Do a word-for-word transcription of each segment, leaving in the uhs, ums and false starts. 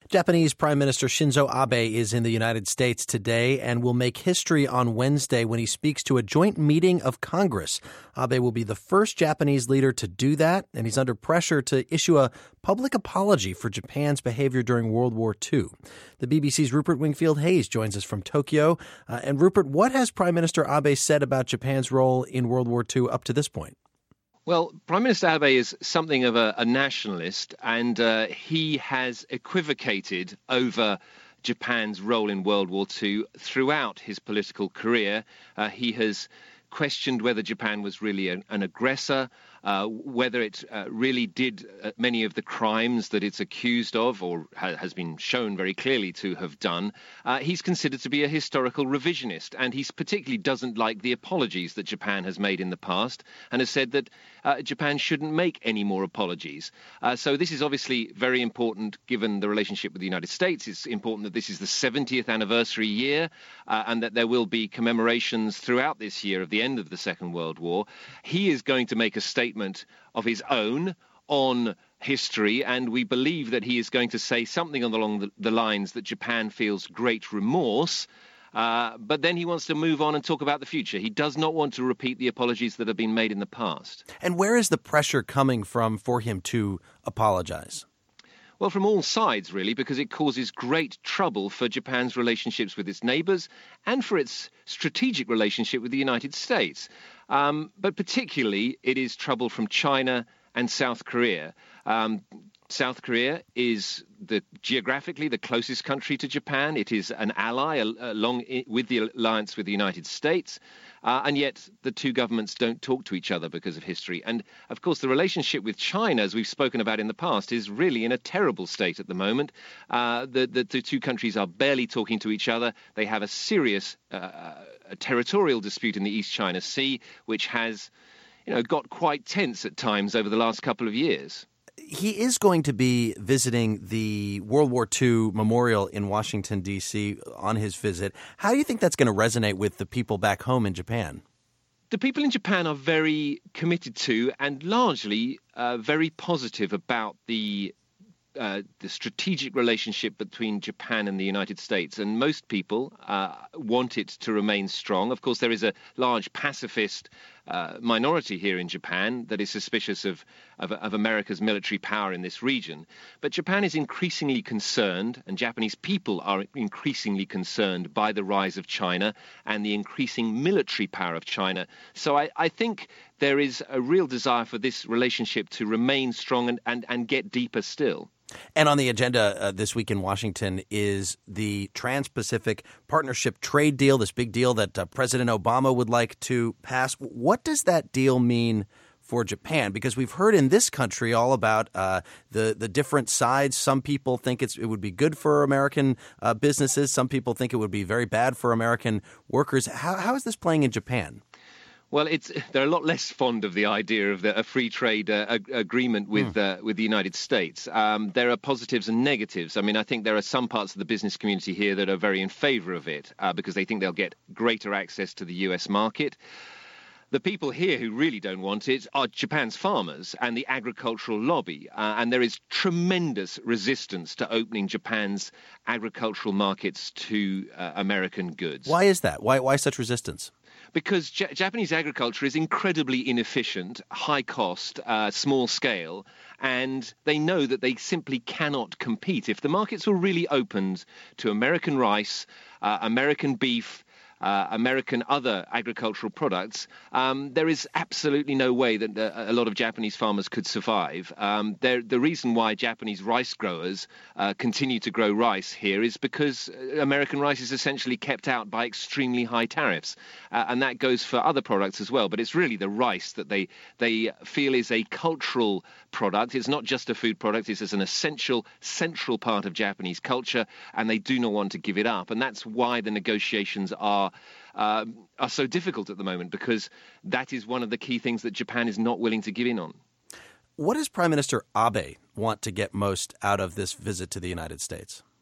Japanese Prime Minister Shinzo Abe is in the United States today and will make history on Wednesday when he speaks to a joint meeting of Congress. Abe will be the first Japanese leader to do that, and he's under pressure to issue a public apology for Japan's behavior during World War Two. The B B C's Rupert Wingfield-Hayes joins us from Tokyo. Uh, and Rupert, what has Prime Minister Abe said about Japan's role in World War Two up to this point? Well, Prime Minister Abe is something of a, a nationalist, and uh, he has equivocated over Japan's role in World War Two throughout his political career. Uh, he has questioned whether Japan was really an, an aggressor, uh, whether it uh, really did uh, many of the crimes that it's accused of or ha- has been shown very clearly to have done. Uh, he's considered to be a historical revisionist, and he particularly doesn't like the apologies that Japan has made in the past and has said that uh, Japan shouldn't make any more apologies. Uh, so this is obviously very important given the relationship with the United States. It's important that this is the seventieth anniversary year uh, and that there will be commemorations throughout this year of the end of the Second World War. He is going to make a statement of his own on history, and we believe that he is going to say something along the, the lines that Japan feels great remorse, uh, but then he wants to move on and talk about the future. He does not want to repeat the apologies that have been made in the past. And where is the pressure coming from for him to apologize? Well, from all sides, really, because it causes great trouble for Japan's relationships with its neighbours and for its strategic relationship with the United States. Um, but particularly, it is trouble from China and South Korea. Um, South Korea is the geographically the closest country to Japan. It is an ally along with the alliance with the United States. Uh, and yet the two governments don't talk to each other because of history. And, of course, the relationship with China, as we've spoken about in the past, is really in a terrible state at the moment. Uh, the, the, the two countries are barely talking to each other. They have a serious uh, a territorial dispute in the East China Sea, which has, you know, got quite tense at times over the last couple of years. He is going to be visiting the World War Two Memorial in Washington, D C on his visit. How do you think that's going to resonate with the people back home in Japan? The people in Japan are very committed to and largely uh, very positive about the Uh, the strategic relationship between Japan and the United States. And most people uh, want it to remain strong. Of course, there is a large pacifist uh, minority here in Japan that is suspicious of, of, of America's military power in this region. But Japan is increasingly concerned, and Japanese people are increasingly concerned by the rise of China and the increasing military power of China. So I, I think there is a real desire for this relationship to remain strong and, and, and get deeper still. And on the agenda uh, this week in Washington is the Trans-Pacific Partnership Trade Deal, this big deal that uh, President Obama would like to pass. What does that deal mean for Japan? Because we've heard in this country all about uh, the, the different sides. Some people think it's, it would be good for American uh, businesses. Some people think it would be very bad for American workers. How, how is this playing in Japan? Well, it's they're a lot less fond of the idea of the, a free trade uh, ag- agreement with mm. uh, with the United States. Um, there are positives and negatives. I mean, I think there are some parts of the business community here that are very in favor of it uh, because they think they'll get greater access to the U S market. The people here who really don't want it are Japan's farmers and the agricultural lobby. Uh, and there is tremendous resistance to opening Japan's agricultural markets to uh, American goods. Why is that? Why, why such resistance? Because J- Japanese agriculture is incredibly inefficient, high cost, uh, small scale, and they know that they simply cannot compete. If the markets were really opened to American rice, uh, American beef, Uh, American other agricultural products, um, there is absolutely no way that uh, a lot of Japanese farmers could survive. Um, the reason why Japanese rice growers uh, continue to grow rice here is because American rice is essentially kept out by extremely high tariffs. Uh, and that goes for other products as well. But it's really the rice that they, they feel is a cultural product. It's not just a food product. It's an essential, central part of Japanese culture, and they do not want to give it up. And that's why the negotiations are Uh, are so difficult at the moment, because that is one of the key things that Japan is not willing to give in on. What does Prime Minister Abe want to get most out of this visit to the United States?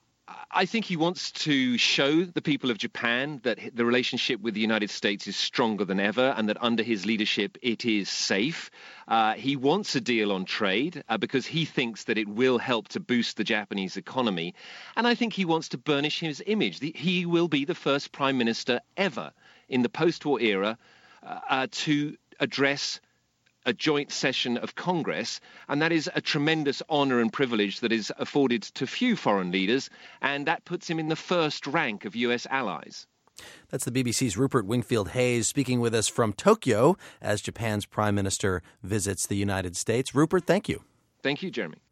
I think he wants to show the people of Japan that the relationship with the United States is stronger than ever and that under his leadership it is safe. Uh, he wants a deal on trade uh, because he thinks that it will help to boost the Japanese economy. And I think he wants to burnish his image. The, he will be the first prime minister ever in the post-war era uh, uh, to address a joint session of Congress, and that is a tremendous honour and privilege that is afforded to few foreign leaders, and that puts him in the first rank of U S allies. That's the B B C's Rupert Wingfield Hayes speaking with us from Tokyo as Japan's prime minister visits the United States. Rupert, thank you. Thank you, Jeremy.